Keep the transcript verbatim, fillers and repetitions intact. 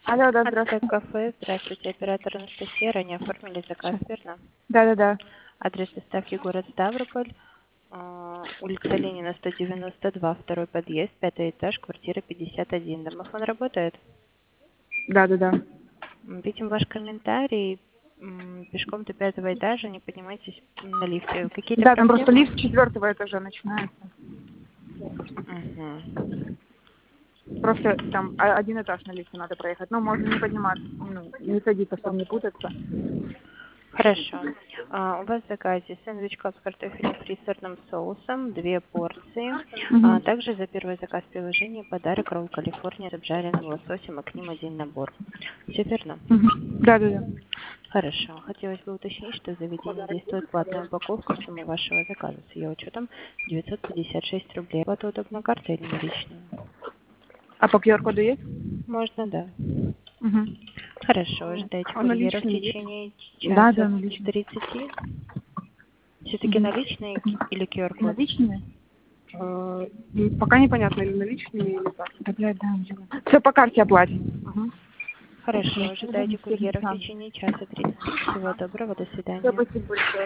Алло, да, Адское здравствуйте. кафе. Здравствуйте, оператор Анастасия. Ранее оформили заказ, Щас. верно? Да-да-да. Адрес доставки город Ставрополь, а, улица Ленина, сто девяносто два, второй подъезд, пятый этаж, квартира пятьдесят один. Домофон работает? Да-да-да. М, Видим ваш комментарий. М, Пешком до пятого этажа, не поднимайтесь на лифте. Какие-то Да, там просто проблемы? лифт с четвертого этажа начинается. Мгм. Просто там а- один этаж на лифте надо проехать. Ну, можно не подниматься, ну, не садиться, чтобы не путаться. Хорошо. А, у вас в заказе сэндвич клаб с картофелем фри с сырным соусом, две порции. А, Угу. также за первый заказ в приложении подарок ролл Калифорния с обжаренным лососем и к ним один набор. Все верно? Угу. Да-да-да. Хорошо. Хотелось бы уточнить, что в заведении действует платная упаковка суммы вашего заказа с ее учетом девятьсот пятьдесят шесть рублей. Оплата удобна картой или наличные? А по ку ар-коду есть? Можно, да. Угу. Хорошо. Ожидайте А курьера в наличные есть? течение Да, часа да, наличные. тридцати. Все-таки Угу. наличные или ку ар-код? Наличные? А, м, пока непонятно, или наличные, или как. Да, блядь, да, все по карте оплатим. Угу. Хорошо. Ожидайте курьера в течение часа тридцати. Всего доброго. До Все, свидания. спасибо большое.